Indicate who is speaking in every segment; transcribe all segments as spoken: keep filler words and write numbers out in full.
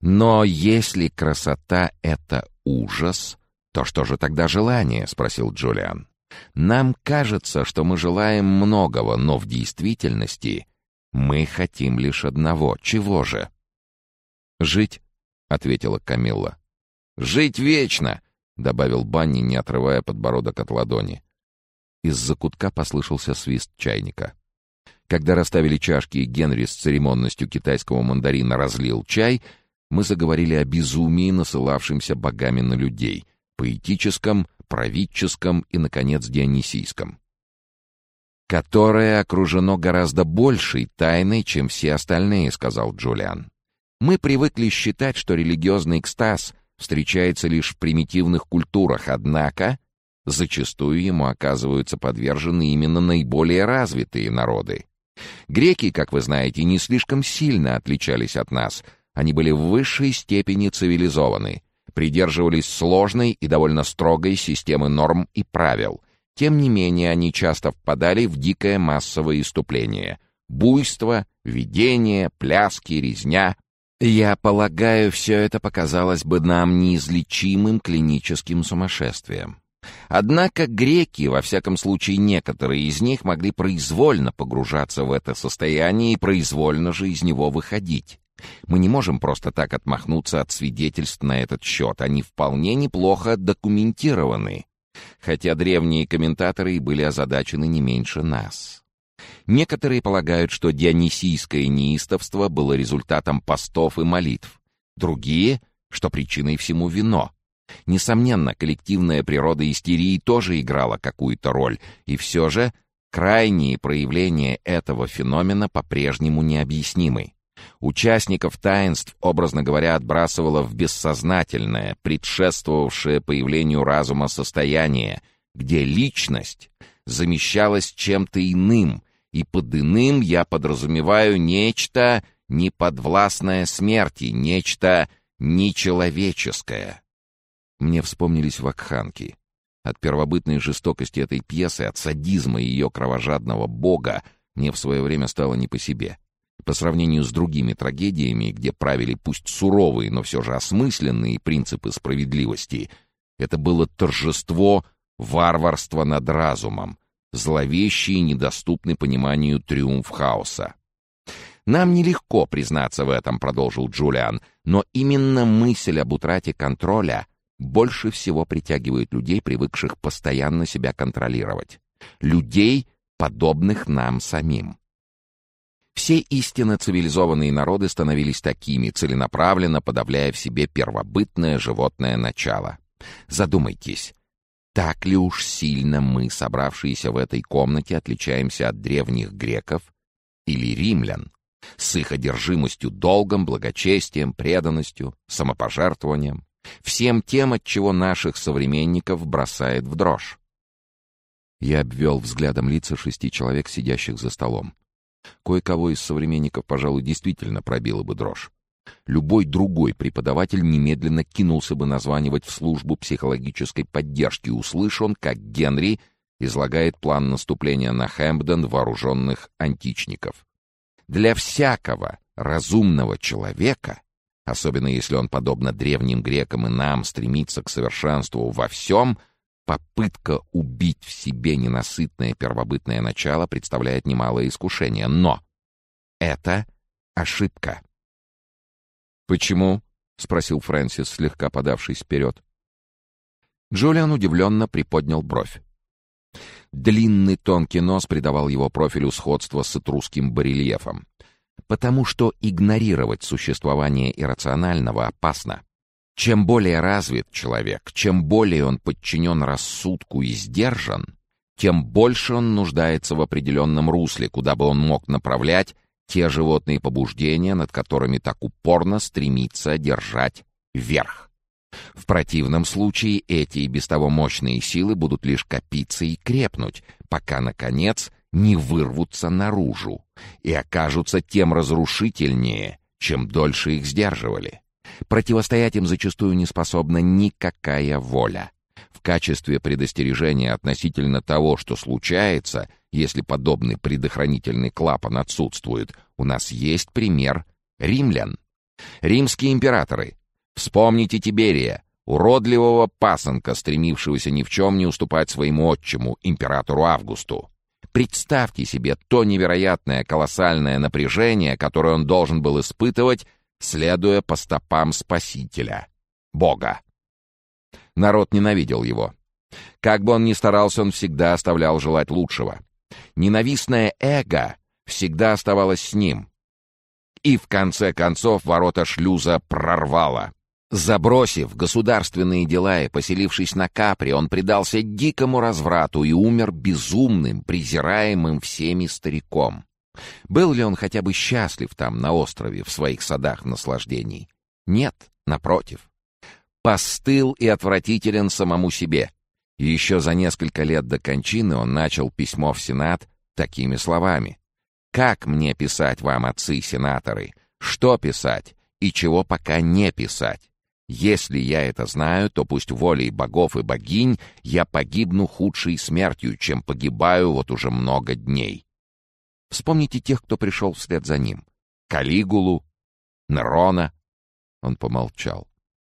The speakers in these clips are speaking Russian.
Speaker 1: Но если красота — это ужас, то что же тогда желание? — спросил Джулиан. Нам кажется, что мы желаем многого, но в действительности мы хотим лишь одного. Чего же? «Жить», — ответила Камилла. «Жить вечно», — добавил Банни, не отрывая подбородок от ладони. Из-за кутка послышался свист чайника. Когда расставили чашки и Генри с церемонностью китайского мандарина разлил чай, мы заговорили о безумии, насылавшемся богами на людей, поэтическом, правительском и, наконец, дионисийском, которое окружено гораздо большей тайной, чем все остальные, — сказал Джулиан. Мы привыкли считать, что религиозный экстаз встречается лишь в примитивных культурах, однако зачастую ему оказываются подвержены именно наиболее развитые народы. Греки, как вы знаете, не слишком сильно отличались от нас. Они были в высшей степени цивилизованы, придерживались сложной и довольно строгой системы норм и правил. Тем не менее, они часто впадали в дикое массовое исступление. Буйство, видение, пляски, резня. Я полагаю, все это показалось бы нам неизлечимым клиническим сумасшествием. Однако греки, во всяком случае некоторые из них, могли произвольно погружаться в это состояние и произвольно же из него выходить. Мы не можем просто так отмахнуться от свидетельств на этот счет, они вполне неплохо документированы, хотя древние комментаторы и были озадачены не меньше нас. Некоторые полагают, что дионисийское неистовство было результатом постов и молитв, другие, что причиной всему вино. Несомненно, коллективная природа истерии тоже играла какую-то роль, и все же крайние проявления этого феномена по-прежнему необъяснимы. Участников таинств, образно говоря, отбрасывало в бессознательное, предшествовавшее появлению разума состояние, где личность замещалась чем-то иным, и под иным я подразумеваю нечто неподвластное смерти, нечто нечеловеческое. Мне вспомнились вакханки. От первобытной жестокости этой пьесы, от садизма ее кровожадного бога мне в свое время стало не по себе. По сравнению с другими трагедиями, где правили пусть суровые, но все же осмысленные принципы справедливости, это было торжество варварства над разумом, зловещий и недоступный пониманию триумф хаоса. «Нам нелегко признаться в этом», — продолжил Джулиан, «но именно мысль об утрате контроля больше всего притягивает людей, привыкших постоянно себя контролировать. Людей, подобных нам самим. Все истинно цивилизованные народы становились такими, целенаправленно подавляя в себе первобытное животное начало. Задумайтесь, так ли уж сильно мы, собравшиеся в этой комнате, отличаемся от древних греков или римлян, с их одержимостью долгом, благочестием, преданностью, самопожертвованием, всем тем, от чего наших современников бросает в дрожь. Я обвел взглядом лица шести человек, сидящих за столом. Кое-кого из современников, пожалуй, действительно пробила бы дрожь. Любой другой преподаватель немедленно кинулся бы названивать в службу психологической поддержки, услышь он, как Генри излагает план наступления на Хэмпден вооруженных античников. Для всякого разумного человека, особенно если он, подобно древним грекам и нам, стремится к совершенству во всем, попытка убить в себе ненасытное первобытное начало представляет немалое искушение. Но это ошибка. «Почему?» — спросил Фрэнсис, слегка подавшись вперед. Джулиан удивленно приподнял бровь. Длинный тонкий нос придавал его профилю сходство с этрусским барельефом. Потому что игнорировать существование иррационального опасно. Чем более развит человек, чем более он подчинен рассудку и сдержан, тем больше он нуждается в определенном русле, куда бы он мог направлять те животные побуждения, над которыми так упорно стремится одержать верх. В противном случае эти и без того мощные силы будут лишь копиться и крепнуть, пока, наконец, не вырвутся наружу и окажутся тем разрушительнее, чем дольше их сдерживали. Противостоять им зачастую не способна никакая воля. В качестве предостережения относительно того, что случается, если подобный предохранительный клапан отсутствует, у нас есть пример римлян. Римские императоры. Вспомните Тиберия, уродливого пасынка, стремившегося ни в чем не уступать своему отчиму, императору Августу. Представьте себе то невероятное колоссальное напряжение, которое он должен был испытывать, следуя по стопам Спасителя, Бога. Народ ненавидел его. Как бы он ни старался, он всегда оставлял желать лучшего. Ненавистное эго всегда оставалось с ним. И в конце концов ворота шлюза прорвало. Забросив государственные дела и поселившись на Капри, он предался дикому разврату и умер безумным, презираемым всеми стариком. Был ли он хотя бы счастлив там, на острове, в своих садах наслаждений? Нет, напротив. Постыл и отвратителен самому себе. И еще за несколько лет до кончины он начал письмо в Сенат такими словами. «Как мне писать вам, отцы-сенаторы? Что писать и чего пока не писать? Если я это знаю, то пусть волей богов и богинь я погибну худшей смертью, чем погибаю вот уже много дней». Вспомните тех, кто пришел вслед за ним. Калигулу, Нерона. Он помолчал.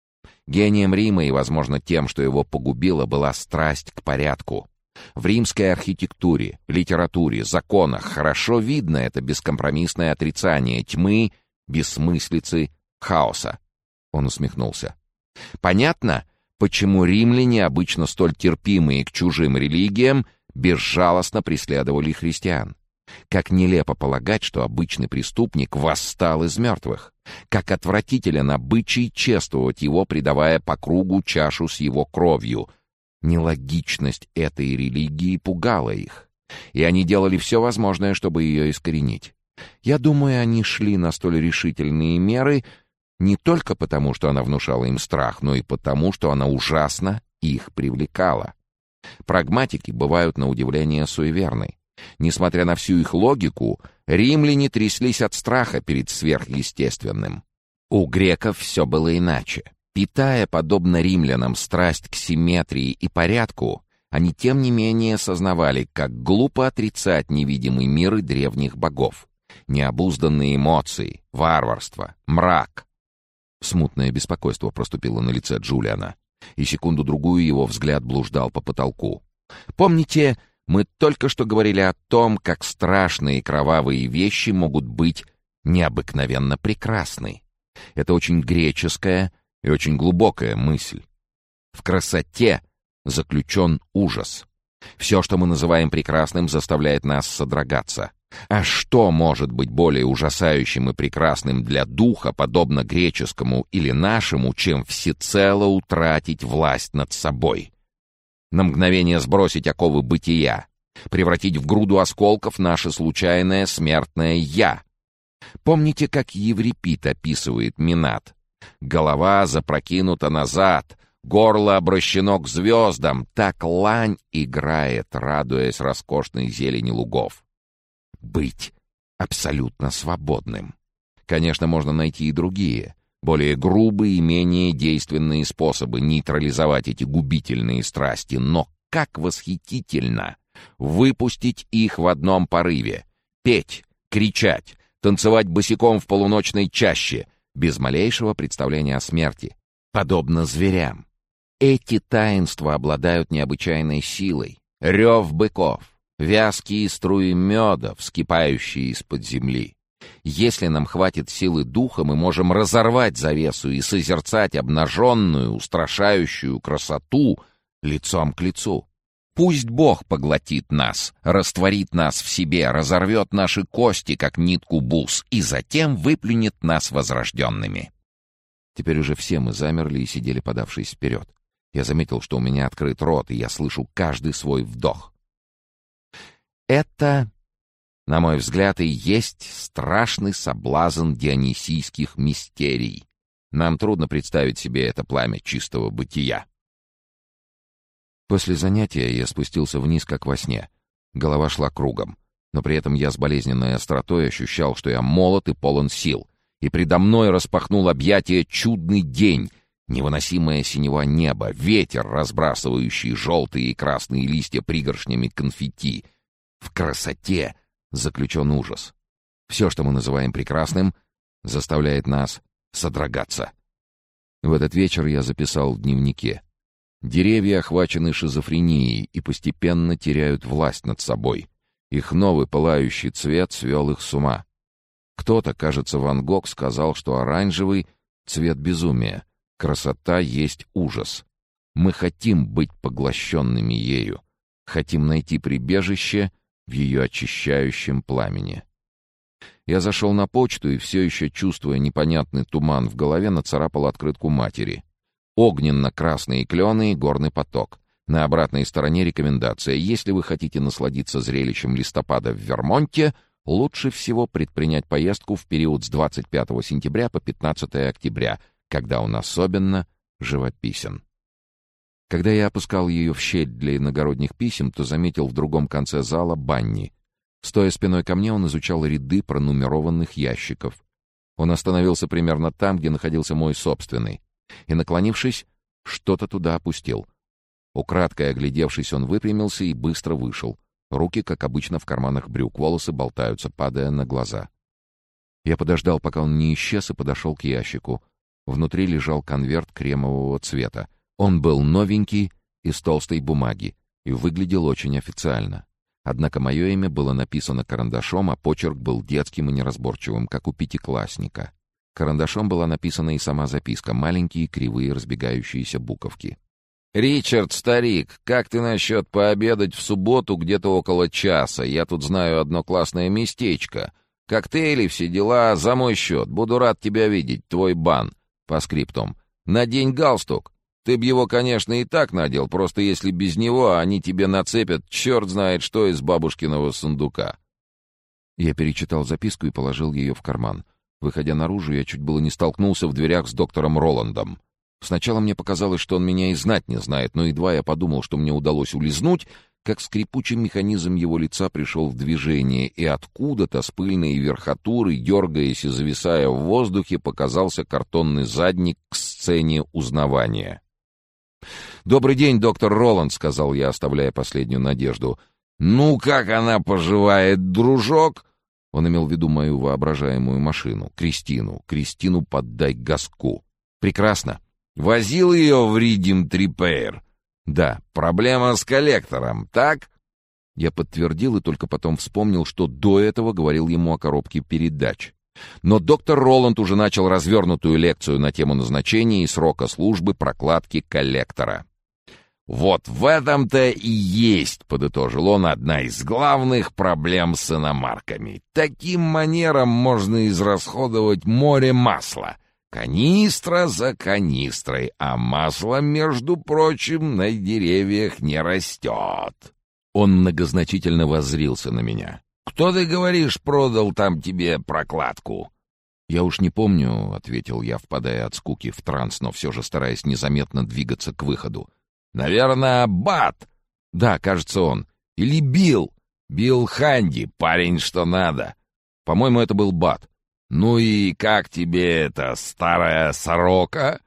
Speaker 1: Гением Рима и, возможно, тем, что его погубило, была страсть к порядку. В римской архитектуре, литературе, законах хорошо видно это бескомпромиссное отрицание тьмы, бессмыслицы, хаоса. Он усмехнулся. Понятно, почему римляне, обычно столь терпимые к чужим религиям, безжалостно преследовали христиан. Как нелепо полагать, что обычный преступник восстал из мертвых. Как отвратителен обычай чествовать его, придавая по кругу чашу с его кровью. Нелогичность этой религии пугала их, и они делали все возможное, чтобы ее искоренить. Я думаю, они шли на столь решительные меры не только потому, что она внушала им страх, но и потому, что она ужасно их привлекала. Прагматики бывают на удивление суеверны. Несмотря на всю их логику, римляне тряслись от страха перед сверхъестественным. У греков все было иначе. Питая, подобно римлянам, страсть к симметрии и порядку, они тем не менее сознавали, как глупо отрицать невидимый мир и древних богов. Необузданные эмоции, варварство, мрак. Смутное беспокойство проступило на лице Джулиана, и секунду-другую его взгляд блуждал по потолку. «Помните, мы только что говорили о том, как страшные и кровавые вещи могут быть необыкновенно прекрасны. Это очень греческая и очень глубокая мысль. В красоте заключен ужас. Все, что мы называем прекрасным, заставляет нас содрогаться. А что может быть более ужасающим и прекрасным для духа, подобно греческому или нашему, чем всецело утратить власть над собой? На мгновение сбросить оковы бытия, превратить в груду осколков наше случайное смертное «я». Помните, как Еврипид описывает Минат? Голова запрокинута назад, горло обращено к звездам, так лань играет, радуясь роскошной зелени лугов. Быть абсолютно свободным. Конечно, можно найти и другие, более грубые и менее действенные способы нейтрализовать эти губительные страсти, но как восхитительно выпустить их в одном порыве, петь, кричать, танцевать босиком в полуночной чаще, без малейшего представления о смерти, подобно зверям. Эти таинства обладают необычайной силой. Рев быков, вязкие струи меда, вскипающие из-под земли. Если нам хватит силы духа, мы можем разорвать завесу и созерцать обнаженную, устрашающую красоту лицом к лицу. Пусть Бог поглотит нас, растворит нас в себе, разорвет наши кости, как нитку бус, и затем выплюнет нас возрожденными. Теперь уже все мы замерли и сидели, подавшись вперед. Я заметил, что у меня открыт рот, и я слышу каждый свой вдох. Это, на мой взгляд, и есть страшный соблазн дионисийских мистерий. Нам трудно представить себе это пламя чистого бытия. После занятия я спустился вниз, как во сне. Голова шла кругом, но при этом я с болезненной остротой ощущал, что я молод и полон сил, и предо мной распахнул объятия чудный день, невыносимое синева небо, ветер, разбрасывающий желтые и красные листья пригоршнями конфетти. В красоте заключен ужас. Все, что мы называем прекрасным, заставляет нас содрогаться. В этот вечер я записал в дневнике. Деревья охвачены шизофренией и постепенно теряют власть над собой. Их новый пылающий цвет свел их с ума. Кто-то, кажется, Ван Гог, сказал, что оранжевый — цвет безумия. Красота есть ужас. Мы хотим быть поглощенными ею. Хотим найти прибежище в ее очищающем пламени. Я зашел на почту и, все еще чувствуя непонятный туман в голове, нацарапал открытку матери. Огненно-красные клены и горный поток. На обратной стороне рекомендация. Если вы хотите насладиться зрелищем листопада в Вермонте, лучше всего предпринять поездку в период с двадцать пятого сентября по пятнадцатое октября, когда он особенно живописен. Когда я опускал ее в щель для иногородних писем, то заметил в другом конце зала Банни. Стоя спиной ко мне, он изучал ряды пронумерованных ящиков. Он остановился примерно там, где находился мой собственный, и, наклонившись, что-то туда опустил. Украдкой оглядевшись, он выпрямился и быстро вышел. Руки, как обычно, в карманах брюк, волосы болтаются, падая на глаза. Я подождал, пока он не исчез, и подошел к ящику. Внутри лежал конверт кремового цвета. Он был новенький, из толстой бумаги, и выглядел очень официально. Однако мое имя было написано карандашом, а почерк был детским и неразборчивым, как у пятиклассника. Карандашом была написана и сама записка, маленькие кривые разбегающиеся буковки. «Ричард, старик, как ты насчет пообедать в субботу где-то около часа? Я тут знаю одно классное местечко. Коктейли, все дела, за мой счет. Буду рад тебя видеть, твой Бан. По скриптум. Надень галстук. Ты б его, конечно, и так надел, просто если без него они тебе нацепят черт знает что из бабушкиного сундука». Я перечитал записку и положил ее в карман. Выходя наружу, я чуть было не столкнулся в дверях с доктором Роландом. Сначала мне показалось, что он меня и знать не знает, но едва я подумал, что мне удалось улизнуть, как скрипучий механизм его лица пришел в движение, и откуда-то с пыльной верхотуры, дергаясь и зависая в воздухе, показался картонный задник к сцене узнавания. «Добрый день, доктор Роланд», — сказал я, оставляя последнюю надежду. «Ну, как она поживает, дружок?» Он имел в виду мою воображаемую машину, Кристину. Кристину поддай газку. «Прекрасно. Возил ее в Ридим Трипейр?» «Да. Проблема с коллектором, так?» Я подтвердил и только потом вспомнил, что до этого говорил ему о коробке передач. Но доктор Роланд уже начал развернутую лекцию на тему назначения и срока службы прокладки коллектора. «Вот в этом-то и есть, — подытожил он, — одна из главных проблем с иномарками. Таким манером можно израсходовать море масла. Канистра за канистрой, а масло, между прочим, на деревьях не растет». Он многозначительно воззрился на меня. «Кто, ты говоришь, продал там тебе прокладку?» «Я уж не помню», — ответил я, впадая от скуки в транс, но все же стараясь незаметно двигаться к выходу. «Наверное, Бат». «Да, кажется, он. Или Билл. Билл Ханди, парень что надо». «По-моему, это был Бат». «Ну и как тебе эта старая сорока?»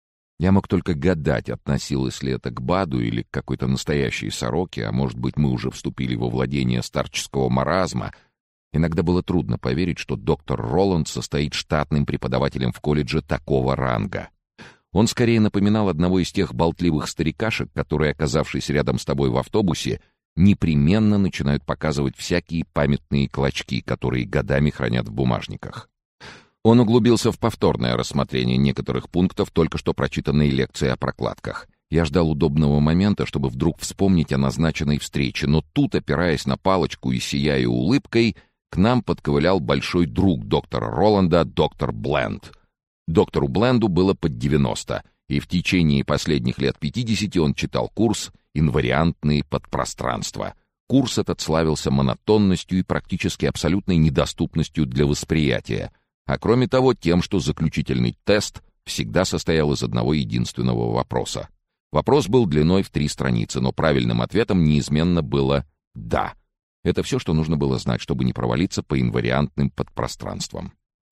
Speaker 1: Я мог только гадать, относилось ли это к Баду или к какой-то настоящей сороке, а может быть, мы уже вступили во владение старческого маразма. Иногда было трудно поверить, что доктор Роланд состоит штатным преподавателем в колледже такого ранга. Он скорее напоминал одного из тех болтливых старикашек, которые, оказавшись рядом с тобой в автобусе, непременно начинают показывать всякие памятные клочки, которые годами хранят в бумажниках. Он углубился в повторное рассмотрение некоторых пунктов только что прочитанной лекции о прокладках. Я ждал удобного момента, чтобы вдруг вспомнить о назначенной встрече, но тут, опираясь на палочку и сияя улыбкой, к нам подковылял большой друг доктора Роланда, доктор Бленд. Доктору Бленду было под девяносто, и в течение последних лет пятидесяти он читал курс «Инвариантные подпространства». Курс этот славился монотонностью и практически абсолютной недоступностью для восприятия, а кроме того тем, что заключительный тест всегда состоял из одного единственного вопроса. Вопрос был длиной в три страницы, но правильным ответом неизменно было «да». Это все, что нужно было знать, чтобы не провалиться по инвариантным подпространствам.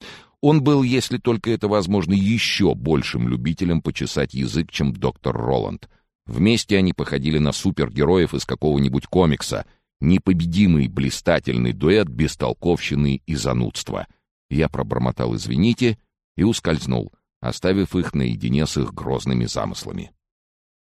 Speaker 1: Он был, если только это возможно, еще большим любителем почесать язык, чем доктор Роланд. Вместе они походили на супергероев из какого-нибудь комикса. Непобедимый блистательный дуэт бестолковщины и занудства. Я пробормотал «извините» и ускользнул, оставив их наедине с их грозными замыслами.